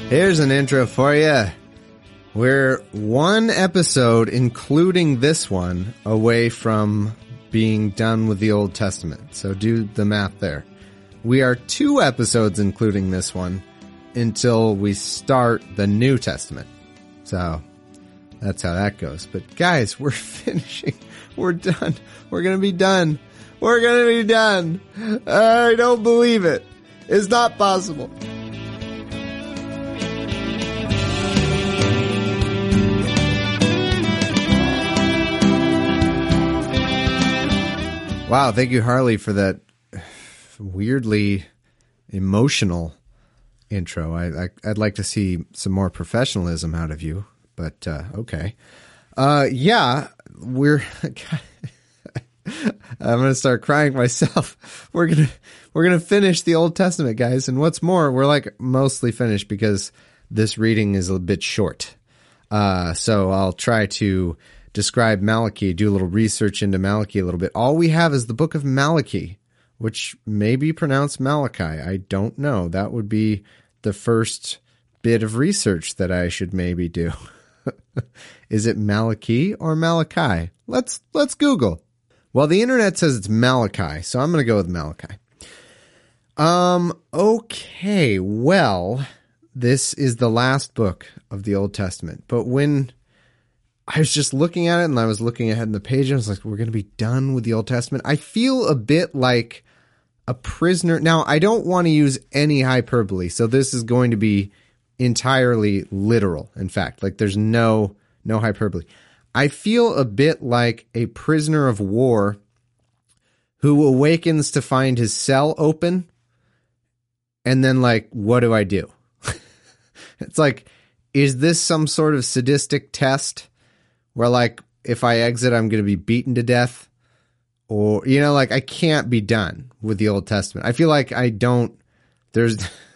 Here's an intro for you. We're one episode, including this one, away from being done with the Old Testament. So do the math there. We are 2 episodes, including this one, until we start the New Testament. So that's how that goes. But guys, we're finishing. We're done. We're going to be done. We're going to be done. I don't believe it. It's not possible. Wow, thank you, Harley, for that weirdly emotional intro. I'd like to see some more professionalism out of you, but okay. Yeah, we're... I'm going to start crying myself. We're going to finish the Old Testament, guys. And what's more, we're like mostly finished because this reading is a bit short. So I'll try to describe Malachi, do a little research into Malachi a little bit. All we have is the book of Malachi, which may be pronounced Malachi. I don't know. That would be the first bit of research that I should maybe do. Is it Malachi or Malachi? Let's Google. Well, the internet says it's Malachi, so I'm going to go with Malachi. Okay, well, this is the last book of the Old Testament. But when I was just looking at it and I was looking ahead in the page and I was like, we're going to be done with the Old Testament. I feel a bit like a prisoner. Now, I don't want to use any hyperbole, so this is going to be entirely literal. In fact, like there's no hyperbole. I feel a bit like a prisoner of war who awakens to find his cell open and then like, what do I do? It's like, is this some sort of sadistic test where like, if I exit, I'm going to be beaten to death? Or, you know, like I can't be done with the Old Testament. I feel like there's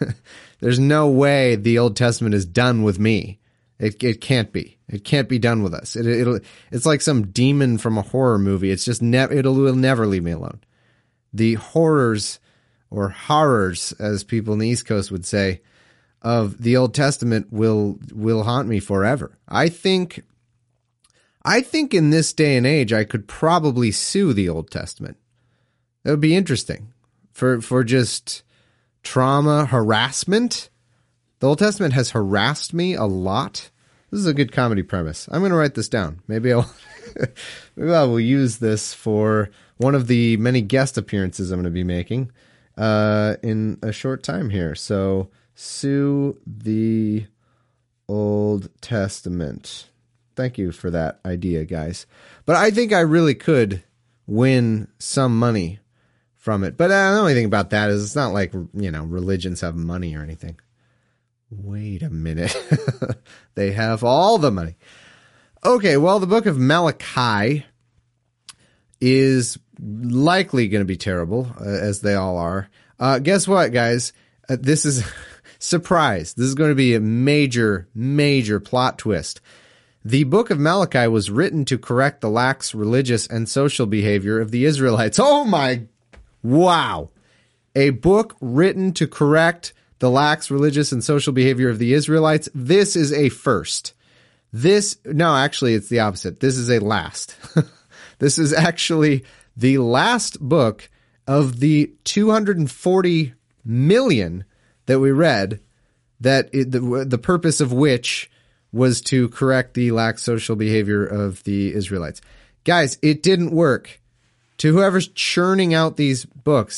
no way the Old Testament is done with me. It can't be. It can't be done with us. It's like some demon from a horror movie. It's just will never leave me alone. The horrors, or horrors, as people in the East Coast would say, of the Old Testament will haunt me forever. I think in this day and age, I could probably sue the Old Testament. That would be interesting for just trauma harassment. The Old Testament has harassed me a lot. This is a good comedy premise. I'm going to write this down. Maybe I will use this for one of the many guest appearances I'm going to be making in a short time here. So, sue the Old Testament. Thank you for that idea, guys. But I think I really could win some money from it. But the only thing about that is it's not like, you know, religions have money or anything. Wait a minute. They have all the money. Okay, well, the book of Malachi is likely going to be terrible, as they all are. Guess what, guys? This is surprise. This is going to be a major, major plot twist. The book of Malachi was written to correct the lax religious and social behavior of the Israelites. Oh my, wow. A book written to correct the lax religious and social behavior of the Israelites. This is a first. No, actually, it's the opposite. This is a last. This is actually the last book of the 240 million that we read, the purpose of which was to correct the lax social behavior of the Israelites. Guys, it didn't work. To whoever's churning out these books,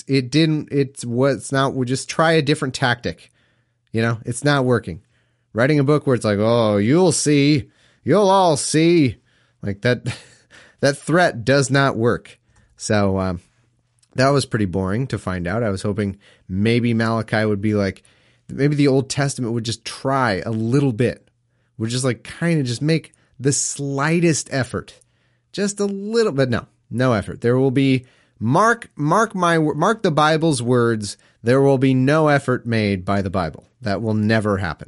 we'll just try a different tactic. You know, it's not working. Writing a book where it's like, oh, you'll all see, like that threat does not work. So, that was pretty boring to find out. I was hoping maybe Malachi would be like, maybe the Old Testament would just try a little bit. Would just like kind of just make the slightest effort. Just a little, but no effort. There will be, mark the Bible's words, there will be no effort made by the Bible. That will never happen.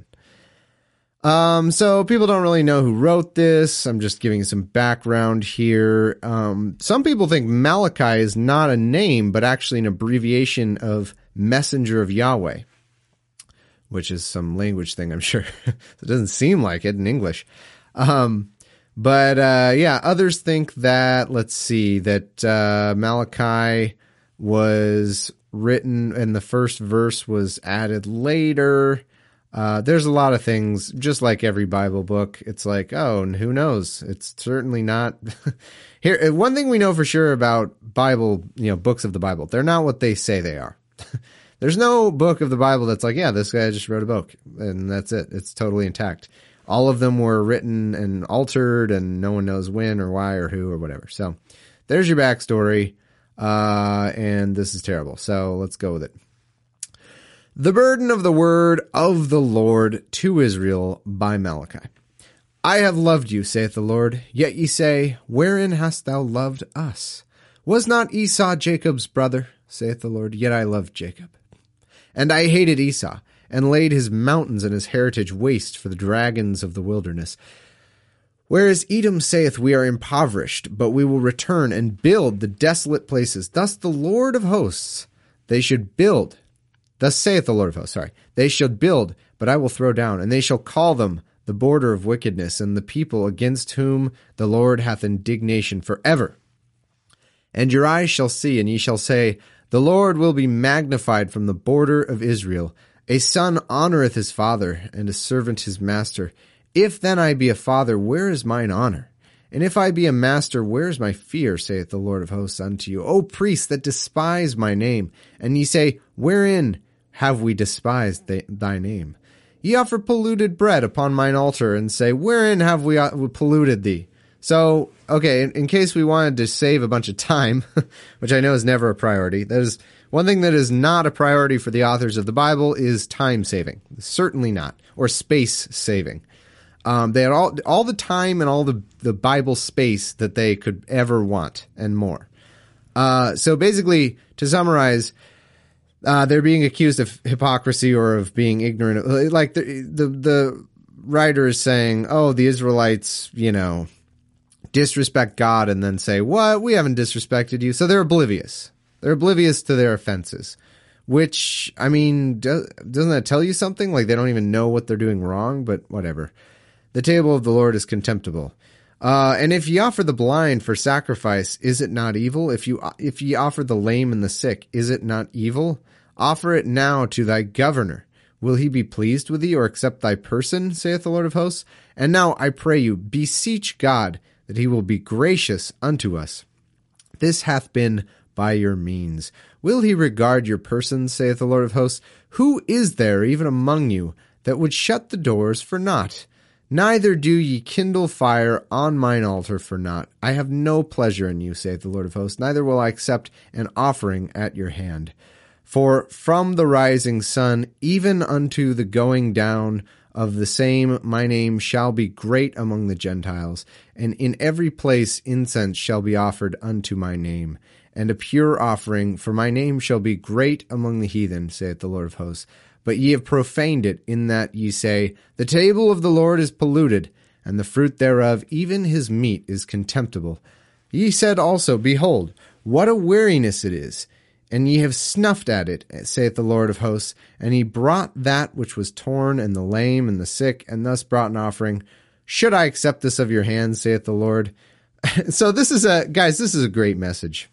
So people don't really know who wrote this. I'm just giving some background here. Some people think Malachi is not a name, but actually an abbreviation of Messenger of Yahweh, which is some language thing, I'm sure. It doesn't seem like it in English. But others think that, that Malachi was written and the first verse was added later. There's a lot of things, just like every Bible book. It's like, oh, and who knows? It's certainly not. Here, one thing we know for sure about Bible, books of the Bible, they're not what they say they are. There's no book of the Bible that's like, yeah, this guy just wrote a book, and that's it. It's totally intact. All of them were written and altered, and no one knows when or why or who or whatever. So there's your backstory, and this is terrible. So let's go with it. The burden of the word of the Lord to Israel by Malachi. I have loved you, saith the Lord, yet ye say, wherein hast thou loved us? Was not Esau Jacob's brother, saith the Lord, yet I loved Jacob. And I hated Esau, and laid his mountains and his heritage waste for the dragons of the wilderness. Whereas Edom saith, we are impoverished, but we will return and build the desolate places. Thus the Lord of hosts, they should build. Thus saith the Lord of hosts, they shall build, but I will throw down, and they shall call them the border of wickedness, and the people against whom the Lord hath indignation forever. And your eyes shall see, and ye shall say, the Lord will be magnified from the border of Israel. A son honoureth his father, and a servant his master. If then I be a father, where is mine honour? And if I be a master, where is my fear, saith the Lord of hosts unto you? O priests that despise my name, and ye say, wherein have we despised thy name? Ye offer polluted bread upon mine altar, and say, wherein have we polluted thee? So, okay, in case we wanted to save a bunch of time, which I know is never a priority, that is one thing that is not a priority for the authors of the Bible is time saving. Certainly not. Or space saving. They had all the time and all the Bible space that they could ever want and more. So basically, to summarize, they're being accused of hypocrisy or of being ignorant. Like the writer is saying, oh, the Israelites, disrespect God, and then say, what? We haven't disrespected you. So they're oblivious. They're oblivious to their offenses, which, I mean, doesn't that tell you something? Like they don't even know what they're doing wrong, but whatever. The table of the Lord is contemptible. And if ye offer the blind for sacrifice, is it not evil? If ye offer the lame and the sick, is it not evil? Offer it now to thy governor. Will he be pleased with thee, or accept thy person, saith the Lord of hosts? And now I pray you, beseech God, that he will be gracious unto us. This hath been by your means. Will he regard your person, saith the Lord of hosts? Who is there even among you that would shut the doors for naught? Neither do ye kindle fire on mine altar for naught. I have no pleasure in you, saith the Lord of hosts, neither will I accept an offering at your hand. For from the rising sun even unto the going down of the same my name shall be great among the Gentiles, and in every place incense shall be offered unto my name, and a pure offering, for my name shall be great among the heathen, saith the Lord of hosts. But ye have profaned it, in that ye say, the table of the Lord is polluted, and the fruit thereof, even his meat, is contemptible. Ye said also, behold, what a weariness it is! And ye have snuffed at it, saith the Lord of hosts, and he brought that which was torn, and the lame, and the sick, and thus brought an offering. Should I accept this of your hands, saith the Lord? So this is a great message.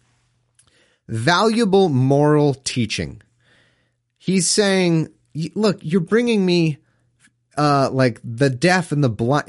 Valuable moral teaching. He's saying, look, you're bringing me, like the deaf and the blind.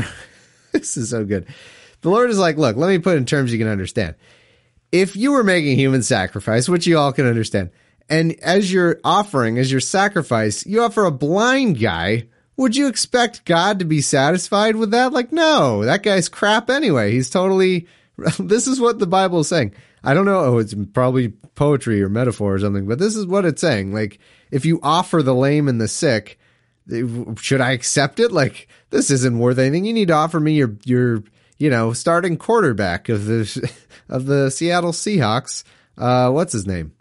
This is so good. The Lord is like, look, let me put it in terms you can understand. If you were making human sacrifice, which you all can understand, and as your offering, as your sacrifice, you offer a blind guy, would you expect God to be satisfied with that? Like, no, that guy's crap anyway. He's totally, this is what the Bible is saying. I don't know, it's probably poetry or metaphor or something, but this is what it's saying. Like, if you offer the lame and the sick, should I accept it? Like, this isn't worth anything. You need to offer me your starting quarterback of the Seattle Seahawks. What's his name?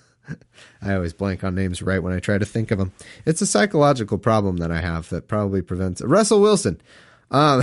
I always blank on names right when I try to think of them. It's a psychological problem that I have that probably prevents it. Russell Wilson. You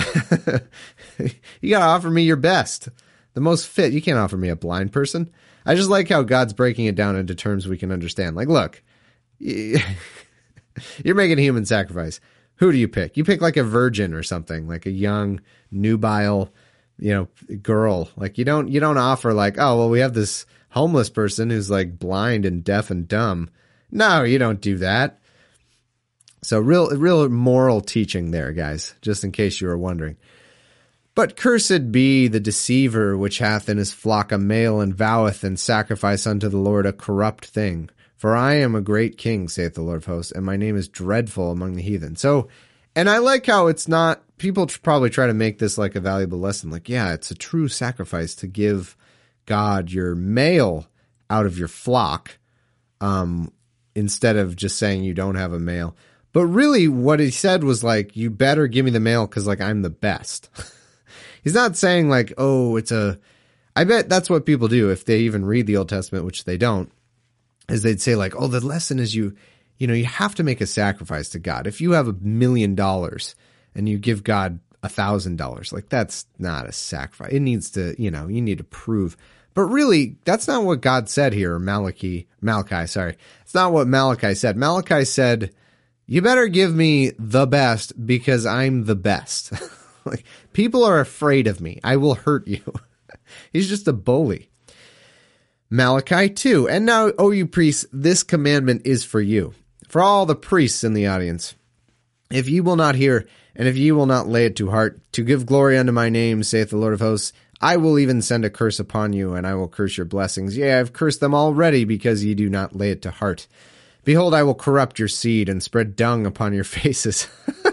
gotta offer me your best. The most fit. You can't offer me a blind person. I just like how God's breaking it down into terms we can understand. Like, look, You're making a human sacrifice. Who do you pick? You pick like a virgin or something, like a young, nubile, girl. Like you don't offer like, oh, well, we have this homeless person who's like blind and deaf and dumb. No, you don't do that. So real moral teaching there, guys, just in case you were wondering. But cursed be the deceiver which hath in his flock a male and voweth and sacrifice unto the Lord a corrupt thing. For I am a great king, saith the Lord of hosts, and my name is dreadful among the heathen. So, and I like how it's not, people probably try to make this like a valuable lesson. Like, yeah, it's a true sacrifice to give God your male out of your flock, instead of just saying you don't have a male. But really what he said was like, you better give me the male because like I'm the best. He's not saying like, oh, I bet that's what people do if they even read the Old Testament, which they don't, is they'd say like, oh, the lesson is you have to make a sacrifice to God. If you have $1 million and you give God $1,000, like that's not a sacrifice. It needs to, you need to prove. But really, that's not what God said here, Malachi, sorry. It's not what Malachi said. Malachi said, you better give me the best because I'm the best. Like, people are afraid of me. I will hurt you. He's just a bully. Malachi 2. And now, O you priests, this commandment is for you. For all the priests in the audience. If ye will not hear, and if ye will not lay it to heart, to give glory unto my name, saith the Lord of hosts, I will even send a curse upon you, and I will curse your blessings. Yea, I have cursed them already, because ye do not lay it to heart. Behold, I will corrupt your seed, and spread dung upon your faces.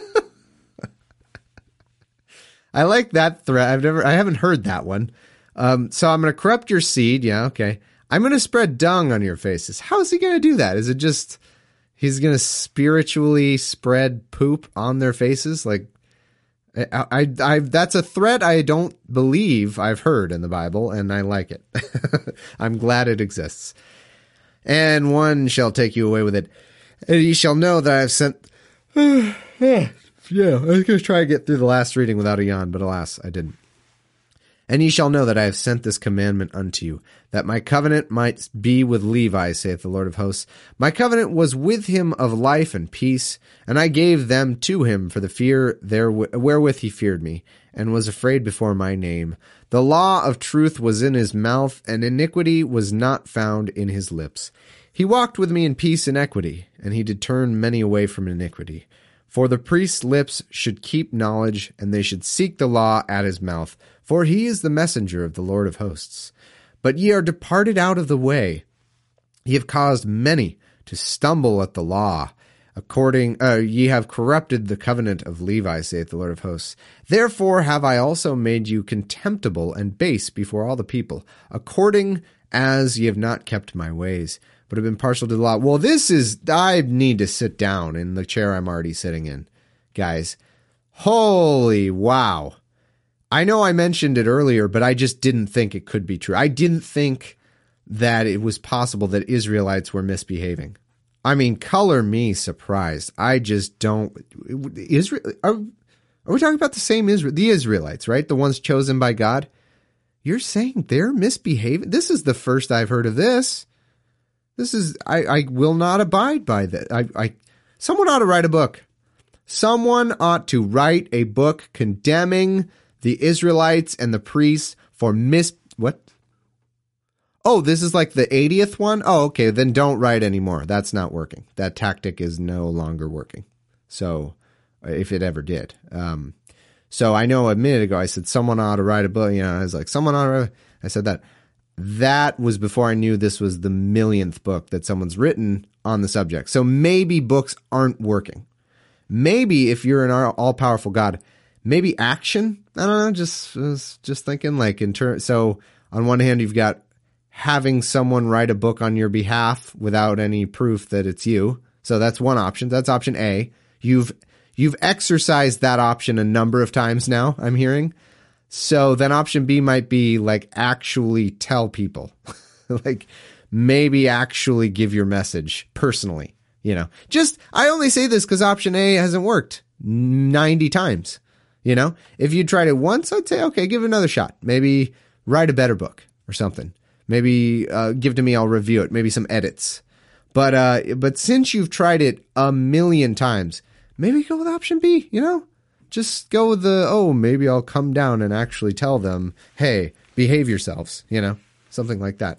I like that threat. I haven't heard that one. So I'm going to corrupt your seed. Yeah, okay. I'm going to spread dung on your faces. How is he going to do that? Is it just he's going to spiritually spread poop on their faces? Like, I that's a threat I don't believe I've heard in the Bible, and I like it. I'm glad it exists. And one shall take you away with it, and ye shall know that I have sent. Yeah, I was going to try to get through the last reading without a yawn, but alas, I didn't. And ye shall know that I have sent this commandment unto you, that my covenant might be with Levi, saith the Lord of hosts. My covenant was with him of life and peace, and I gave them to him for the fear wherewith he feared me, and was afraid before my name. The law of truth was in his mouth, and iniquity was not found in his lips. He walked with me in peace and equity, and he did turn many away from iniquity. For the priest's lips should keep knowledge, and they should seek the law at his mouth, for he is the messenger of the Lord of hosts. But ye are departed out of the way. Ye have caused many to stumble at the law. Ye have corrupted the covenant of Levi, saith the Lord of hosts. Therefore have I also made you contemptible and base before all the people, according as ye have not kept my ways, but have been partial to the law. Well, I need to sit down in the chair I'm already sitting in, guys. Holy wow. I know I mentioned it earlier, but I just didn't think it could be true. I didn't think that it was possible that Israelites were misbehaving. I mean, color me surprised. I just don't. Are we talking about the same the Israelites, right? The ones chosen by God? You're saying they're misbehaving? This is the first I've heard of this. I will not abide by that. Someone ought to write a book. Someone ought to write a book condemning the Israelites and the priests for what? Oh, this is like the 80th one? Oh, okay, then don't write anymore. That's not working. That tactic is no longer working. So, if it ever did. So I know a minute ago I said someone ought to write a book. I was like, someone ought to. I said that. That was before I knew this was the millionth book that someone's written on the subject. So maybe books aren't working. Maybe if you're an all-powerful God, maybe action. I don't know. Just thinking like so on one hand, you've got having someone write a book on your behalf without any proof that it's you. So that's one option. That's option A. You've exercised that option a number of times now, I'm hearing. So then option B might be like actually tell people, like maybe actually give your message personally, I only say this because option A hasn't worked 90 times. If you tried it once, I'd say, okay, give it another shot. Maybe write a better book or something. Maybe give it to me. I'll review it. Maybe some edits. But since you've tried it a million times, maybe go with option B, Just go with maybe I'll come down and actually tell them, hey, behave yourselves, something like that.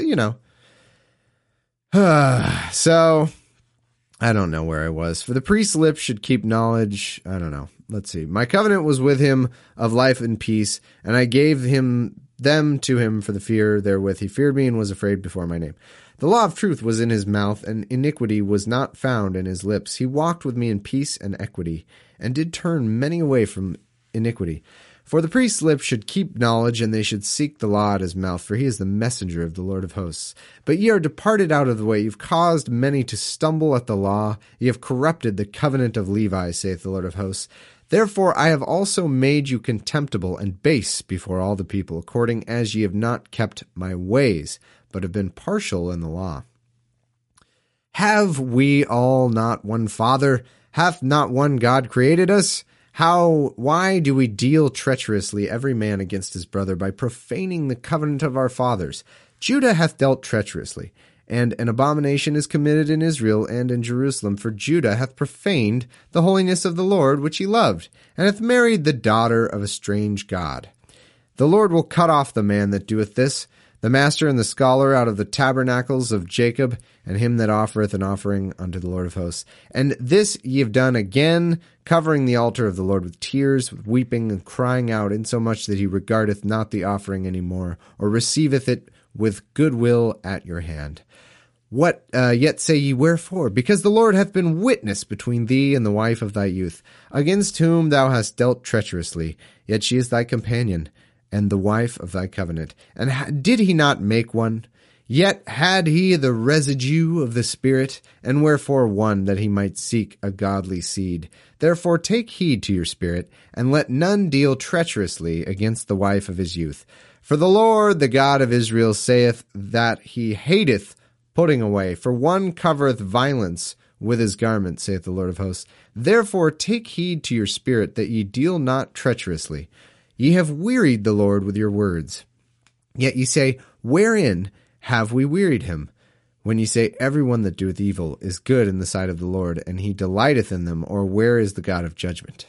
So I don't know where I was. For the priest's lips should keep knowledge. I don't know. Let's see. My covenant was with him of life and peace, and I gave them to him for the fear therewith. He feared me and was afraid before my name. The law of truth was in his mouth, and iniquity was not found in his lips. He walked with me in peace and equity, and did turn many away from iniquity. For the priest's lips should keep knowledge, and they should seek the law at his mouth, for he is the messenger of the Lord of hosts. But ye are departed out of the way. You've caused many to stumble at the law. Ye have corrupted the covenant of Levi, saith the Lord of hosts. Therefore I have also made you contemptible and base before all the people, according as ye have not kept my ways, but have been partial in the law. Have we all not one Father? Hath not one God created us? Why do we deal treacherously every man against his brother by profaning the covenant of our fathers? Judah hath dealt treacherously, and an abomination is committed in Israel and in Jerusalem, for Judah hath profaned the holiness of the Lord which he loved, and hath married the daughter of a strange god. The Lord will cut off the man that doeth this, the master and the scholar out of the tabernacles of Jacob, and him that offereth an offering unto the Lord of hosts. And this ye have done again, covering the altar of the Lord with tears, with weeping and crying out, insomuch that he regardeth not the offering any more, or receiveth it with good will at your hand. What yet say ye, wherefore? Because the Lord hath been witness between thee and the wife of thy youth, against whom thou hast dealt treacherously, yet she is thy companion, and the wife of thy covenant. And did he not make one? Yet had he the residue of the Spirit, and wherefore one, that he might seek a godly seed. Therefore take heed to your spirit, and let none deal treacherously against the wife of his youth. For the Lord, the God of Israel, saith that he hateth putting away, for one covereth violence with his garment, saith the Lord of hosts. Therefore take heed to your spirit, that ye deal not treacherously. Ye have wearied the Lord with your words. Yet ye say, wherein have we wearied him? When ye say, every one that doeth evil is good in the sight of the Lord, and he delighteth in them, or where is the God of judgment?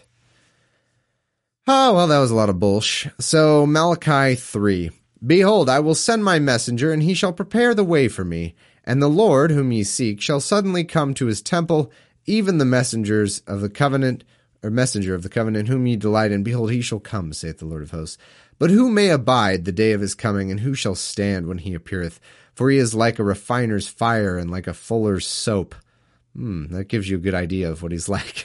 Oh, well, that was a lot of bullshit. So, Malachi 3. Behold, I will send my messenger, and he shall prepare the way for me. And the Lord, whom ye seek, shall suddenly come to his temple, even the messengers of the covenant, or messenger of the covenant, whom ye delight in. Behold, he shall come, saith the Lord of hosts. But who may abide the day of his coming, and who shall stand when he appeareth? For he is like a refiner's fire, and like a fuller's soap. That gives you a good idea of what he's like.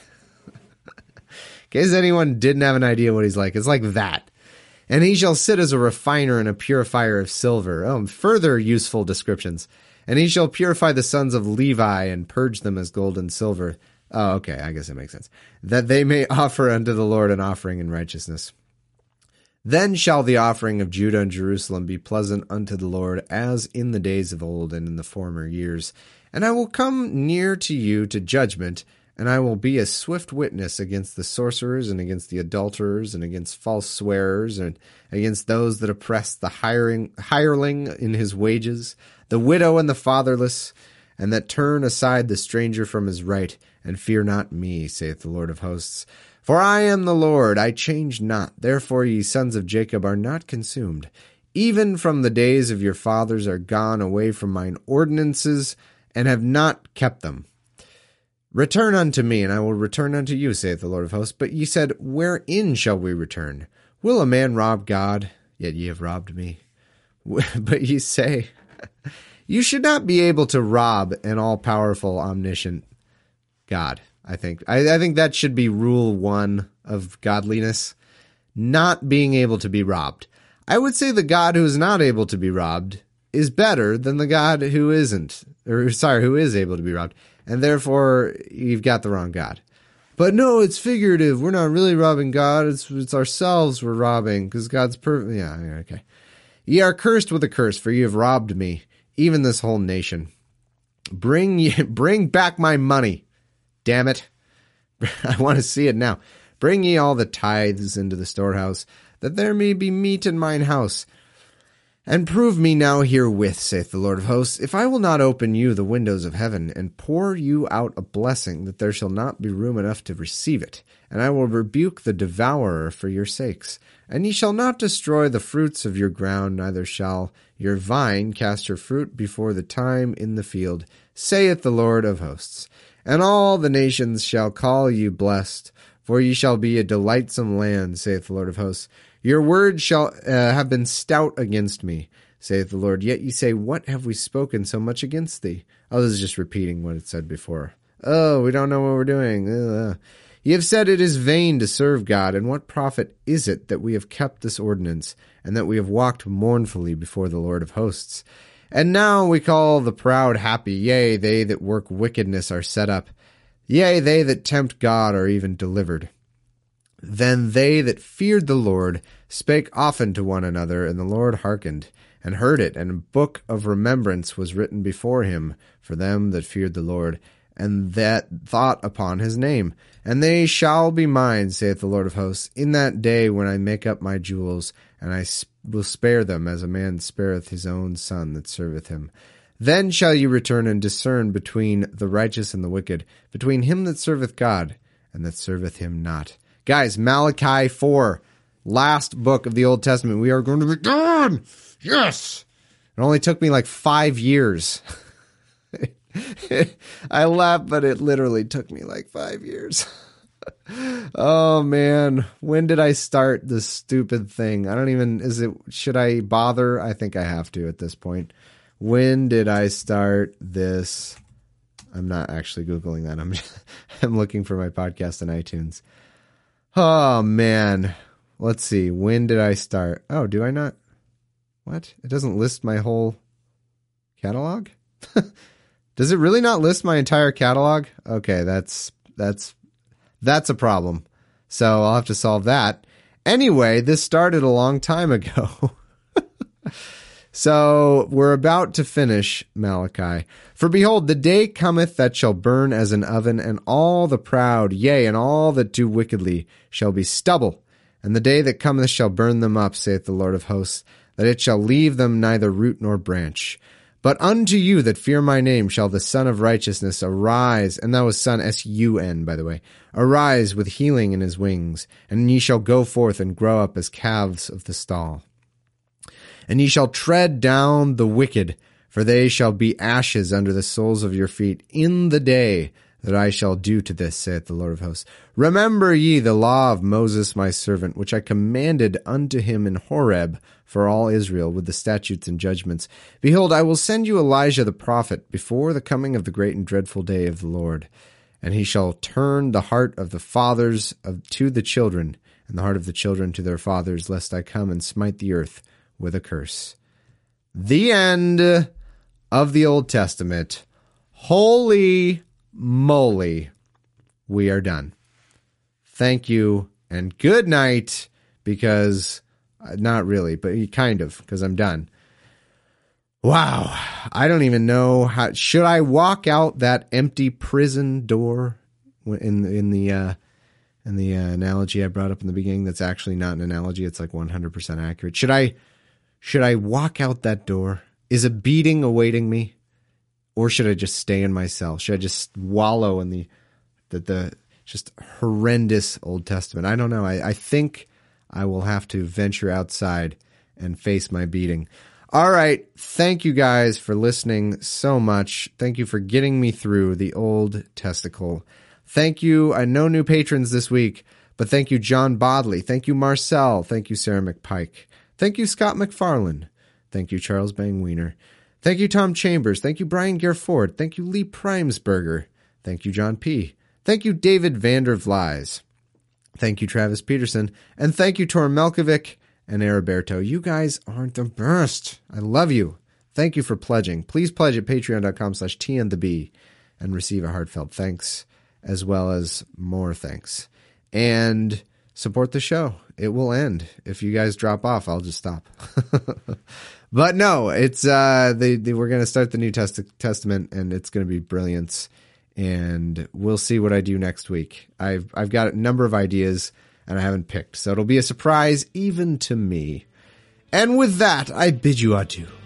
In case anyone didn't have an idea what he's like, it's like that. And he shall sit as a refiner and a purifier of silver. Further useful descriptions. And he shall purify the sons of Levi, and purge them as gold and silver. Oh, okay, I guess it makes sense. That they may offer unto the Lord an offering in righteousness. Then shall the offering of Judah and Jerusalem be pleasant unto the Lord, as in the days of old and in the former years. And I will come near to you to judgment, and I will be a swift witness against the sorcerers, and against the adulterers, and against false swearers, and against those that oppress the hireling in his wages, the widow and the fatherless, and that turn aside the stranger from his right, and fear not me, saith the Lord of hosts. For I am the Lord, I change not. Therefore ye sons of Jacob are not consumed. Even from the days of your fathers are gone away from mine ordinances, and have not kept them. Return unto me, and I will return unto you, saith the Lord of hosts. But ye said, wherein shall we return? Will a man rob God? Yet ye have robbed me. But ye say, you should not be able to rob an all-powerful, omniscient God, I think. I think that should be rule one of godliness. Not being able to be robbed. I would say the God who is not able to be robbed is better than the God who isn't, who is able to be robbed. And therefore, you've got the wrong God. But no, it's figurative. We're not really robbing God. It's ourselves we're robbing, because God's perfect. Yeah, okay. Ye are cursed with a curse, for ye have robbed me, even this whole nation. Bring back my money. Damn it. I want to see it now. Bring ye all the tithes into the storehouse, that there may be meat in mine house. And prove me now herewith, saith the Lord of hosts, if I will not open you the windows of heaven, and pour you out a blessing, that there shall not be room enough to receive it. And I will rebuke the devourer for your sakes. And ye shall not destroy the fruits of your ground, neither shall your vine cast her fruit before the time in the field, saith the Lord of hosts. And all the nations shall call you blessed, for ye shall be a delightsome land, saith the Lord of hosts. Your words shall have been stout against me, saith the Lord. Yet ye say, what have we spoken so much against thee? Oh, this is just repeating what it said before. Oh, we don't know what we're doing. Ye have said it is vain to serve God, and what profit is it that we have kept this ordinance, and that we have walked mournfully before the Lord of hosts? And now we call the proud happy, yea, they that work wickedness are set up, yea, they that tempt God are even delivered. Then they that feared the Lord spake often to one another, and the Lord hearkened, and heard it, and a book of remembrance was written before him for them that feared the Lord, and that thought upon his name. And they shall be mine, saith the Lord of hosts, in that day when I make up my jewels, and I will spare them, as a man spareth his own son that serveth him. Then shall ye return and discern between the righteous and the wicked, between him that serveth God and that serveth him not. Guys, Malachi 4, last book of the Old Testament. We are going to be done. Yes. It only took me like 5 years. I laugh, but it literally took me like 5 years. Oh man, when did I start this stupid thing? Should I bother? I think I have to at this point. When did I start this? I'm not actually Googling that. I'm looking for my podcast on iTunes. Oh, man. Let's see. When did I start? Oh, do I not? What? It doesn't list my whole catalog? Does it really not list my entire catalog? Okay, that's a problem. So I'll have to solve that. Anyway, this started a long time ago. So we're about to finish Malachi. For behold, the day cometh that shall burn as an oven, and all the proud, yea, and all that do wickedly, shall be stubble. And the day that cometh shall burn them up, saith the Lord of hosts, that it shall leave them neither root nor branch. But unto you that fear my name shall the Son of Righteousness arise, and that was Son, S-U-N, by the way, arise with healing in his wings, and ye shall go forth and grow up as calves of the stall. And ye shall tread down the wicked, for they shall be ashes under the soles of your feet in the day that I shall do to this, saith the Lord of hosts. Remember ye the law of Moses my servant, which I commanded unto him in Horeb for all Israel, with the statutes and judgments. Behold, I will send you Elijah the prophet before the coming of the great and dreadful day of the Lord. And he shall turn the heart of the fathers to the children, and the heart of the children to their fathers, lest I come and smite the earth with a curse. The end of the Old Testament. Holy moly, we are done. Thank you and good night, because not really, but kind of, because I'm done. Wow, I don't even know how. Should I walk out that empty prison door in the analogy I brought up in the beginning? That's actually not an analogy. It's like 100% accurate. Should I walk out that door? Is a beating awaiting me? Or should I just stay in my cell? Should I just wallow in the just horrendous Old Testament? I don't know. I think I will have to venture outside and face my beating. All right. Thank you guys for listening so much. Thank you for getting me through the Old Testicle. Thank you. I know new patrons this week, but thank you, John Bodley. Thank you, Marcel. Thank you, Sarah McPike. Thank you, Scott McFarlane. Thank you, Charles Bang Wiener. Thank you, Tom Chambers. Thank you, Brian Gerford. Thank you, Lee Primesberger. Thank you, John P. Thank you, David Vander Vlies. Thank you, Travis Peterson. And thank you, Tor Melkovic and Araberto. You guys are the best. I love you. Thank you for pledging. Please pledge at patreon.com/tnthebee and receive a heartfelt thanks, as well as more thanks. And support the show. It will end. If you guys drop off, I'll just stop. But no, it's we're going to start the New Testament, and it's going to be brilliance. And we'll see what I do next week. I've got a number of ideas, and I haven't picked, so it'll be a surprise even to me. And with that, I bid you adieu.